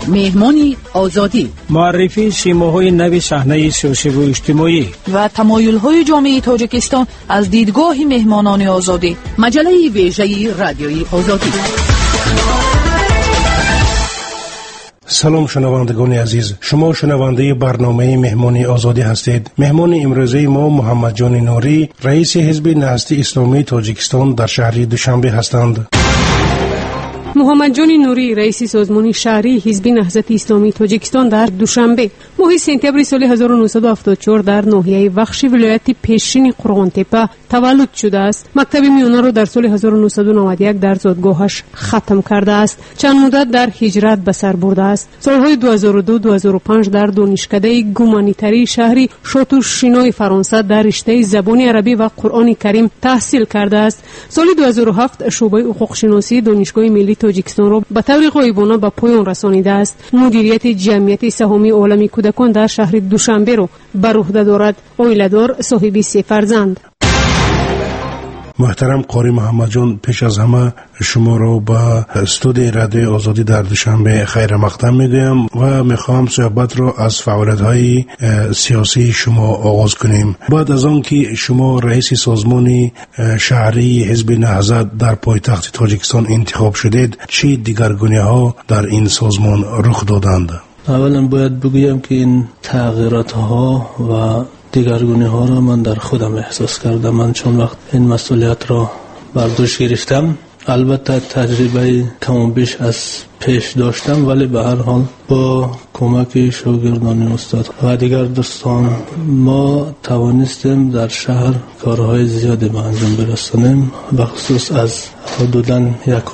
مهمانی آزادی، معرفی سیماهای نو صحنه سیاسی و اجتماعی و تمایل‌های جامعه تاجیکستان از دیدگاه مهمانان آزادی. مجله ویژه رادیوی آزادی. سلام شنوندگان عزیز، شما شنونده برنامه مهمانی آزادی هستید. مهمان امروزه ما محمد جان نوری، رئیس حزب نهضت اسلامی تاجیکستان در شهر دوشنبه هستند. محمد جان نوری، رئیس سازمان شهری حزب نهضت اسلامی تاجیکستان در دوشنبه ماه سپتامبر سال 1974 در ناحیه وخش ولایت پیشین قرغان تپه تولد شده است. مکتب میانه را در سال 1991 در زادگاهش ختم کرده است. چند مدت در هجرت به سر برده است. سالهای 2002-2005 در دانشکده گومانیتری شهری شاتوشینای فرانسه در رشته زبان عربی و قرآن کریم تحصیل کرده است. سال 2007 شعبه حقوق شناسی دانشگاه ملی تاجیکستان را به طور غایبانه به پایان رسانیده است. مدیریت جمعیت سهامی عالمی کودکان در شهر دوشنبه را بر عهده دارد. عائله‌دار، صاحب 3 فرزند. محترم قاری محمد جان، پیش از همه شما را به استودیو رادیو آزادی در دوشنبه خیر مقدم میگویم و میخوام صحبت را از فعالیت‌های سیاسی شما آغاز کنیم. بعد از آن که شما رئیس سازمان شهری حزب نهضت در پایتخت تاجیکستان انتخاب شدید، چه دیگرگونی‌ها در این سازمان رخ دادند؟ اولا باید بگویم که این تغییرات‌ها و دیگرگونی ها را من در خودم احساس کردم. من چون وقت این مسئولیت را بر دوش گرفتم، البته تجربه کم و بیش از پیش داشتم، ولی به هر حال با کمک شاگردان استاد و دیگر دوستان ما توانستیم در شهر کارهای زیادی به انجام برسانیم. بخصوص از حدوداً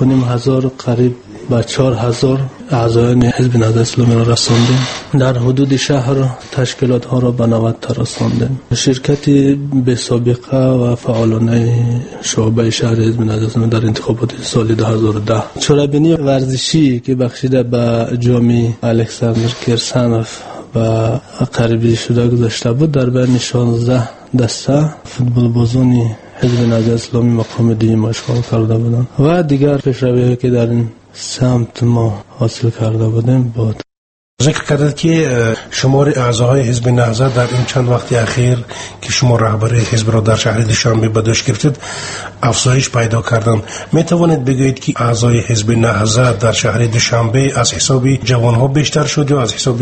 1,500 قریب با 4,000 اعضایان حزب نهضت اسلامی را رساندیم. در حدود شهر تشکیلات ها را به 90 تا رساندیم. شرکت به سابقه و فعالانه شعبه شهر حزب نهضت اسلامی در انتخابات سال 2010 چرابینی ورزشی که بخشیده به جامی الکساندر کرسانوف و قریبی شده گذاشته بود، در بین 16 دسته فوتبال بازانی حزب نهضت اسلامی مقام دوم اشغال کرده بودند و دیگر پیشروی‌هایی که در این سمت ما حاصل کرده بودیم بود. ذکر کردید که شمار اعضاهای حزب نهضت در این چند وقت اخیر که شما رهبری حزب را در شهر دوشنبه به دوش گرفتید افزایش پیدا کردند. می توانید بگویید که اعضای حزب نهضت در شهر دوشنبه از حساب جوانها بیشتر شد یا از حساب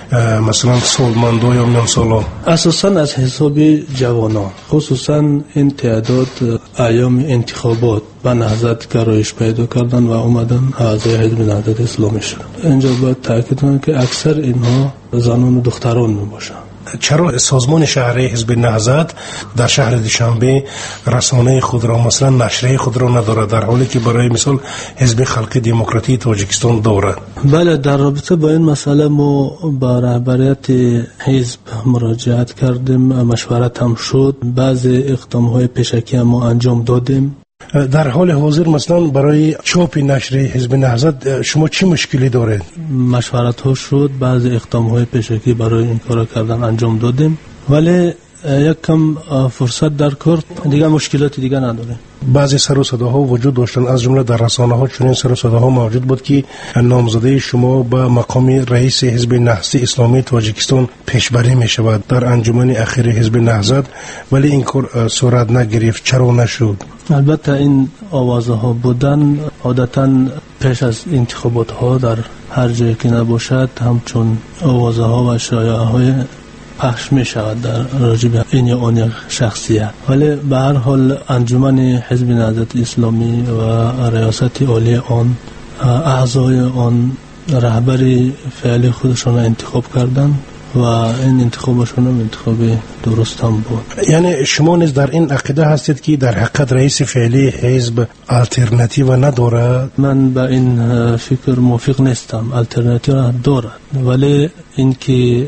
مثلا سالمندان یا میانسالان؟ اساساً از حساب جوانان، خصوصاً این تعداد ایام انتخابات و نهضت گرایش پیدا کردن و اومدن اعضای حزب نهضت اسلامی شدن. اینجا باید تاکید کنم که اکثر اینها زنان و دختران میباشند. چرا سازمان شهری حزب نهضت در شهر دوشنبه رسانه خود را مثلا نشریه خود را ندارد، در حالی که برای مثال حزب خلق دموکراتی تاجیکستان دارد؟ بله، در رابطه با این مسئله ما با رهبریت حزب مراجعت کردیم، مشورت هم شد، بعضی اقدام‌های پیشکی ما انجام دادیم. در حال حاضر مثلا برای چاپ نشر حزب نهضت شما چه مشکلی دارید؟ مشورت ها شد، بعضی اقدام های پیشکی برای این کار کردن انجام دادیم، ولی یک کم فرصت در کار، دیگه مشکلاتی دیگه نداره. بعضی سر و صداها وجود داشتن، از جمله در رسانه ها چنین سر و صداها موجود بود که نامزده شما به مقام رئیس حزب نهضت اسلامی تاجیکستان پیشبری می شود در انجمن اخیر حزب نهضت، ولی این کار صورت نگرفت. چرا نشد؟ البته این آوازه ها بودن عادتا پیش از انتخابات ها در هر جایی که نباشد همچون آوازه ها و شایعه های پخش می شود در راجب این یا آن یک شخصیت، ولی به هر حال انجمن حزب نهضت اسلامی و ریاست عالی آن، اعضای آن رهبری فعلی خودشان انتخاب کردند و این انتخابشون هم انتخاب درست هم بود. یعنی شما نیز در این عقیده هستید که در حقیقت رئیس فعلی حزب الटरनेटिव ندارد؟ من با این فکر موافق نیستم. الटरनेटिव دارد، ولی اینکه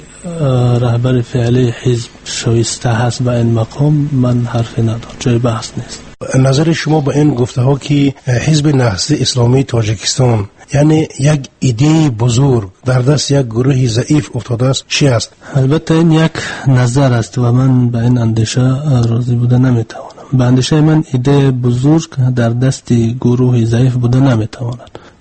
رهبر فعلی حزب شایسته هست به این مقام من حرفی ندارم، جای بحث نیست. نظر شما به این گفته ها که حزب نهضت اسلامی تاجیکستان یعنی یک ایده بزرگ در دست یک گروه ضعیف افتاده است چی است؟ البته این یک نظر است و من به این اندیشه راضی بوده نمیتوانم. به اندیشه من ایده بزرگ در دست گروه ضعیف بوده نمیتواند.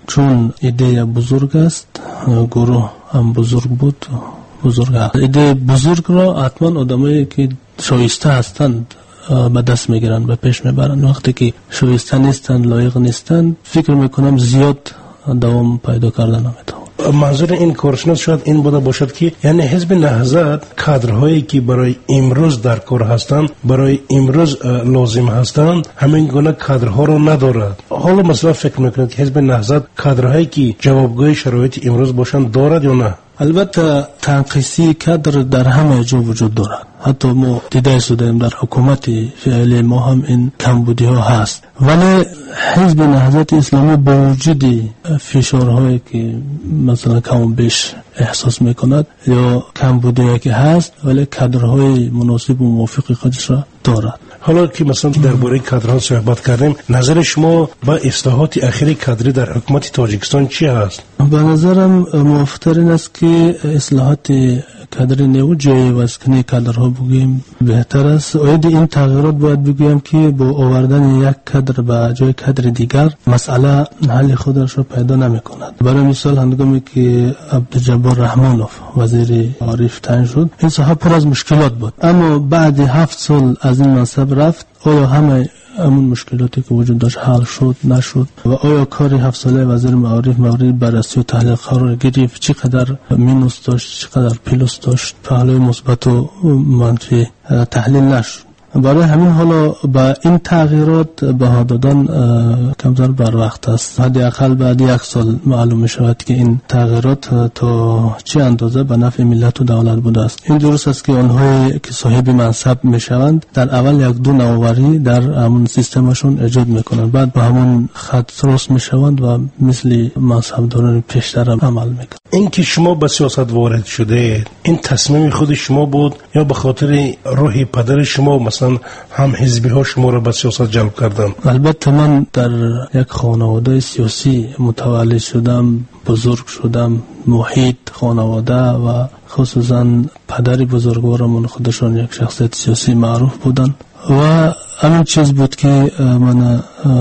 چون ایده بزرگ است، گروه هم بزرگ بود، بزرگ است. ایده بزرگ را حتما آدمایی که شایسته هستند به دست میگیرن، به پیش میبرن. وقتی که شایسته نیستند، لایق نیستند، فکر میکنم زیاد دوام پیدا کردن نمیتونه. منظور این کارشناس شاید این بوده باشد که یعنی حزب نهضت کادرهایی که برای امروز در کار هستند، برای امروز لازم هستند، همین گونه کادرها رو ندارد. حالا مثلا فکر میکنید که حزب نهضت کادرهایی که جوابگوی شرایط امروز باشند دارد یا نه؟ البته تنقیصی کادر در همه جا وجود دارد. حتی ما دیده شدیم در حکومت فعلی ما هم این کمبودی ها هست، ولی حزب نهضت اسلامی با وجود فشارهایی که مثلا کم بیش احساس میکند یا کمبودی که هست، ولی کادرهای مناسب و موافق خودش را دارد. حالا که مثلا درباره کادرها صحبت کردیم، نظر شما با اصلاحات اخیری کادری در حکومت تاجیکستان چی هست؟ به نظرم موافق‌تر این است که اصلاحات کادری نو جای واسکنی کادرها بگیم بهتر است. اید این تغییرات باید بگویم که با آوردن یک کادر به جای کادر دیگر مسئله حل خودش را پیدا نمی‌کند. برای مثال هنگامی که عبدالجبار رحمانوف وزیر معارف تعیین شد، این صاحب پر از مشکلات بود، اما بعد 7 سال از این منصب رفت. آیا همه همون مشکلاتی که وجود داشت حل شد نشد؟ و آیا کاری 7 ساله وزیر معارف مورد بررسی و تحلیل قرار گرفت؟ چقدر مینوس داشت، چقدر پلوس داشت؟ پهلوی مثبت و منفی تحلیل نشد. برای همین حالا با این تغییرات بها دادن کمتر بر وقت است. حداقل بعد 1 سال معلوم می شود که این تغییرات تا چه اندازه به نفع ملت و دولت بوده است. این درست است که آنهایی که صاحب منصب می شوند در اول 1-2 نوآوری در همون سیستمشون ایجاد می کنند، بعد به همون خط راست می شوند و مثل منصبداران پیشتر عمل می کنند. این که شما به سیاست وارد شده، این تصمیم خود شما بود یا به خاطر روح پدر شما مثلا هم حزبی ها شما را به سیاست جلب کردن؟ البته من در یک خانواده سیاسی متولد شدم، بزرگ شدم، محیط خانواده و خصوصا پدر بزرگوارم خودشون یک شخصیت سیاسی معروف بودن و همین چیز بود که من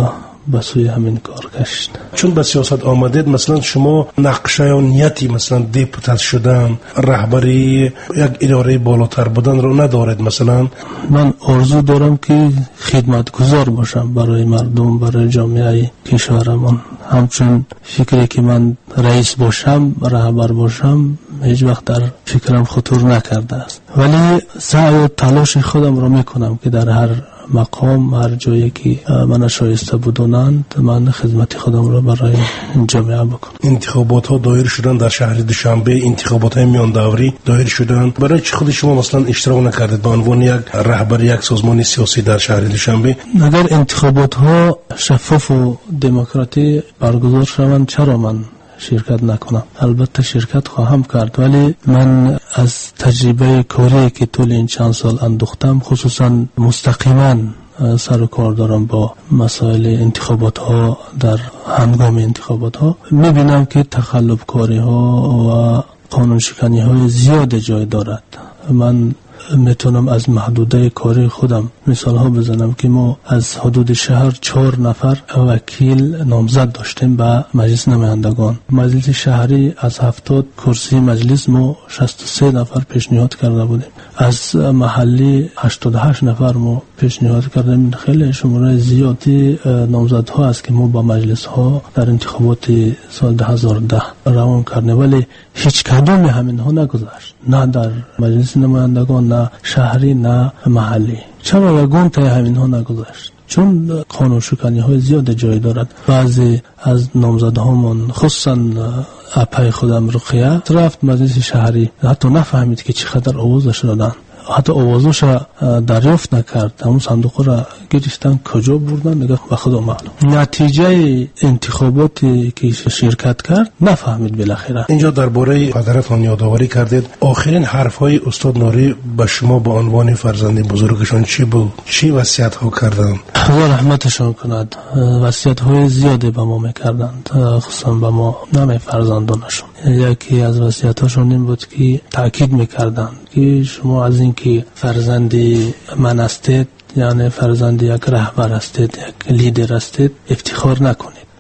به سوی همین کار کشید. چون به سیاست آمدید، مثلا شما نقشه یا نیتی مثلا دیپوتات شدن، رهبری یک اداره بالاتر بودن رو ندارید؟ مثلا من آرزو دارم که خدمتگزار باشم برای مردم، برای جامعه کشورمان. همچون فکری که من رئیس باشم، رهبر باشم، هیچ وقت در فکرم خطور نکرده است، ولی سعی و تلاش خودم رو میکنم که در هر مقام، هر جایی که من شایسته بودند، من خدمت خودم رو برای جامعه بکنم. انتخابات ها دایر شدن در شهر دوشنبه، انتخابات های میان دوری دایر شدن، برای چه خود شما مثلا اشتراک نکردید به عنوان یک رهبر یک سازمان سیاسی در شهر دوشنبه؟ اگر انتخابات ها شفاف و دموکراتی برگزار شوند، چرا من شرکت نکنم؟ البته شرکت خواهم کرد، ولی من از تجربه کاری که طول این چند سال اندوختم، خصوصا مستقیما سر و کار دارم با مسائل انتخابات ها، در هنگام انتخابات ها میبینم که تخلف کاری ها و قانون شکنی های زیاد جای دارد. من میتونم از محدوده کاری خودم مثال ها بزنم که ما از حدود شهر 4 نفر وکیل نامزد داشتیم به مجلس نمایندگان. مجلس شهری از 70 کرسی مجلس ما 63 نفر پیشنهاد کرده بودیم. از محلی 88 نفر ما پیشنهاد کردیم. خیلی شماره زیادی نامزدها است که ما با مجلس ها در انتخابات سال 2010 روان کردیم، ولی هیچ کدام همین ها نگذشت، نه در مجلس نمایندگان، نه شهری، نه محلی. چرا یگان تا همین ها نگذشت؟ چون قانون شکنی های زیاد جای دارد. بعضی از نامزدهامون، خصوصا اپای خودم رقیه، رفت مجلس شهری، حتی نفهمید که چقدر آوازش دادن، حتی آوازش دریافت نکرد. همون صندوق را گرفتن کجا بردن نگاه به خدا معلوم. نتیجه انتخاباتی که شرکت کرد نفهمید بالاخره. اینجا درباره پدرتان یادآوری کردید. آخرین حرفهای استاد نوری به شما به عنوان فرزند بزرگشان چی بود؟ چی وصیت ها کردند؟ خدا رحمتشان کند. وصیت های زیادی به ما میکردند، خصوصا به ما نمی فرزندانشون. یکی از وصیت هاشون این بود که تاکید میکردند که شما از این که فرزندی من هستید، یعنی فرزند یک رهبر هستید، یک لیدر هستید، افتخار نکنید.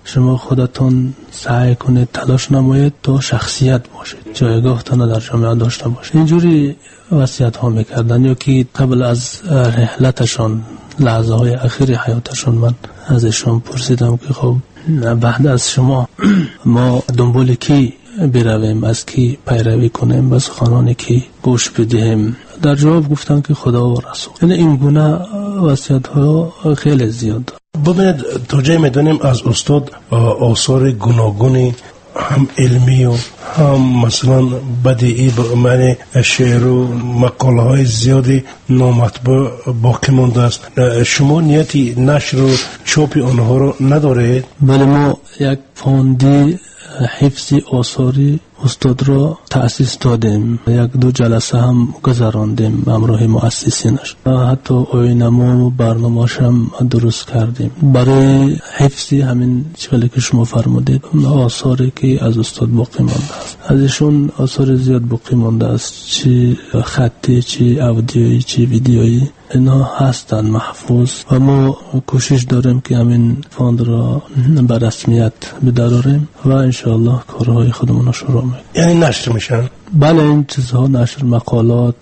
شما خودتون سعی کنید تلاش نمایید تا شخصیت باشید، جایگاهتان در جامعه داشته باشید. اینجوری وصیت ها میکردن. یا که قبل از رحلتشان لحظه های اخیر حیاتشان من ازشان پرسیدم که خب بعد از شما ما دنبال کی برویم، از کی پیروی کنیم، بس خانانی کی گوش بدهیم؟ در جواب گفتن که خدا و رسول. یعنی این گونه وصیت ها خیلی زیاد. ببینید توجه میدونیم از استاد آثار گوناگونی هم علمی و هم مثلا بدیعی به معنی شعر و مقاله های زیادی نامطبوع باقی مانده است. شما نیتی نشر و چاپ آنها رو ندارید؟ بله، ما یک فاندی حفظ آثاری استاد را تأسیس دادیم، یک دو جلسه هم گذراندیم همراه مؤسسینش، حتی آینما و برنامه‌اش هم درست کردیم برای حفظ همین چیزی که شما فرمودید، آثاری که از استاد باقی مانده است. ازشون آثار زیاد باقی مانده است، چی خطی، چی اودیویی، چی ویدیویی، اینا هستن محفوظ و ما کوشش داریم که همین فاند را به رسمیت بداریم و انشاءالله کارهای خودمون رو شروع میکنیم. یعنی نشر میشن؟ بله، این چیزها نشر، مقالات،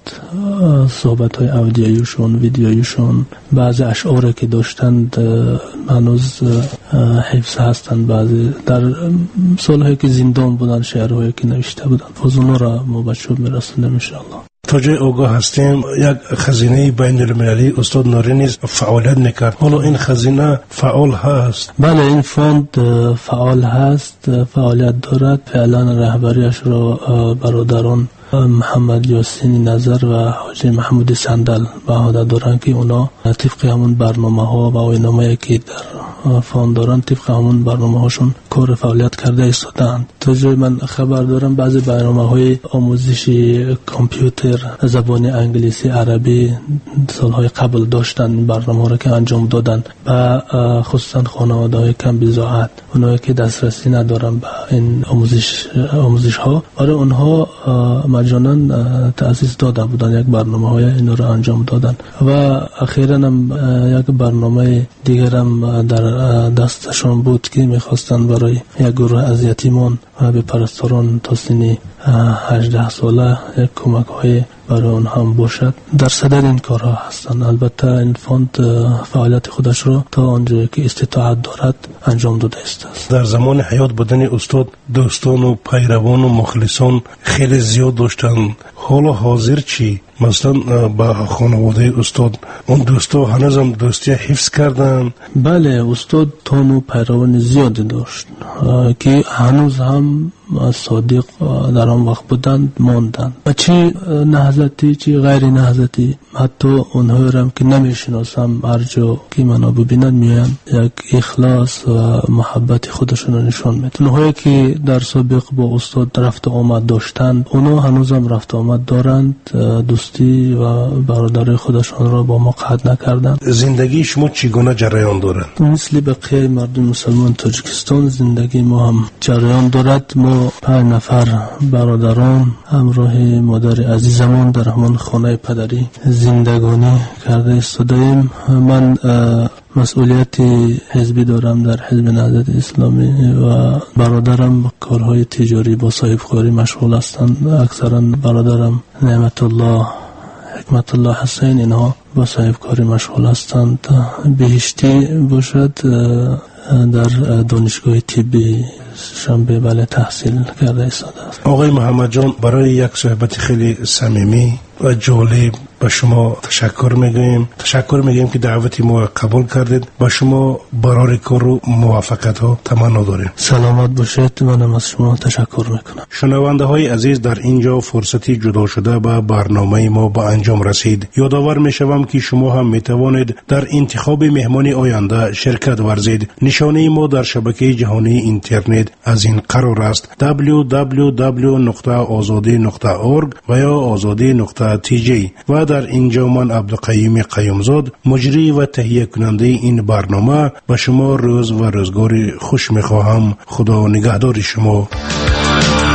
صحبت های اودیویشون، ویدیویشون، بعضی اشعاری که داشتند هنوز حفظ هستند، بعضی در سالهایی که زندان بودن شعرهایی که نوشته بودن، فوزونا را ما به چوب میرسونیم انشاءالله. تا جای آگاه هستیم یک خزینه بین المللی استاد نوری نیز فعالیت میکرد. حالا این خزینه فعال هست؟ بله، این فاند فعال هست، فعالیت دارد. فعلا رهبریش را برادران محمد یاسین نظر و حاجی محمود صندل به عهده دارند که اونا طبق همون برنامه ها و آیین‌نامه‌ای که در فاند دارن طبق همون برنامه هاشون کار فعالیت کرده ایستادند. تا جای من خبر دارم بعضی برنامه های آموزشی کامپیوتر، زبان انگلیسی، عربی سالهای قبل داشتن، این برنامه ها را که انجام دادن و خصوصا خانواده های کم بضاعت، اونایی که دسترسی ندارن به این آموزش ها، برای اونها مجانا تأسیس داده بودن، یک برنامه های این رو انجام دادن و اخیراً هم یک برنامه دیگر هم در دستشان بود که میخواستن برای یک گروه از یتیمان و به پرستاران تا سن 18 ساله یک کمک های برای اون هم باشد. در صدر این کارها هستن. البته این فاند فعالیت خودش رو تا آنجایی که استطاعت دارد انجام داده است. در زمان حیات بودن استاد دوستان و پیروان و مخلصان خیلی زیاد داشتن. حالا حاضر چی؟ مثلا با خانواده استاد اون دوستا هنوز هم دوستی حفظ کردن؟ بله، استاد تان و پیروان زیادی داشت که هنوز هم صادق در آن وقت بودند، ماندند. چی نهضتی چی غیر نهضتی، حتی اونها هم که نمیشناسم هر جا که منو ببینن میان یک اخلاص و محبت خودشون رو نشان میدن. اونهایی که در سابق با استاد رفت آمد داشتند اونا هنوز هم رفت آمد دارند، دوستی و برادری خودشون را با ما قطع نکردند. زندگی شما چگونه جریان دارد؟ مثل بقیه مردم مسلمان تاجیکستان زندگی ما هم جریان دارد. ما 5 نفر برادران همراه مادر عزیزمان در همان خانه پدری زندگانی کرده ایستادیم. من مسئولیت حزبی دارم در حزب نهضت اسلامی و برادرم کارهای تجاری با صاحبکاری مشغول هستند. اکثرا برادرم نعمت الله، حکمت الله حسین، اینها با صاحبکاری مشغول هستند. بهشتی باشد در دانشگاه طبی شنبه بله تحصیل کرده ایستاده است. آقای محمد جان، برای یک صحبت خیلی صمیمی و جالب به شما تشکر میگیم که دعوت ما قبول کردید. با شما برای کار و موفقیت ها تمنا داریم. سلامت باشید. منم از شما تشکر میکنم. شنونده های عزیز، در اینجا فرصتی جدا شده به برنامه ما به انجام رسید. یادآور میشوم که شما هم میتوانید در انتخاب مهمان آینده شرکت ورزید. نشانه ما در شبکه جهانی اینترنت از این قرار است: www.azadi.org و یا azadi.tj. و در اینجا من عبدالقیوم قیومزاد، مجری و تهیه کننده این برنامه، به شما روز و روزگار خوش میخواهم. خدا نگهدار شما.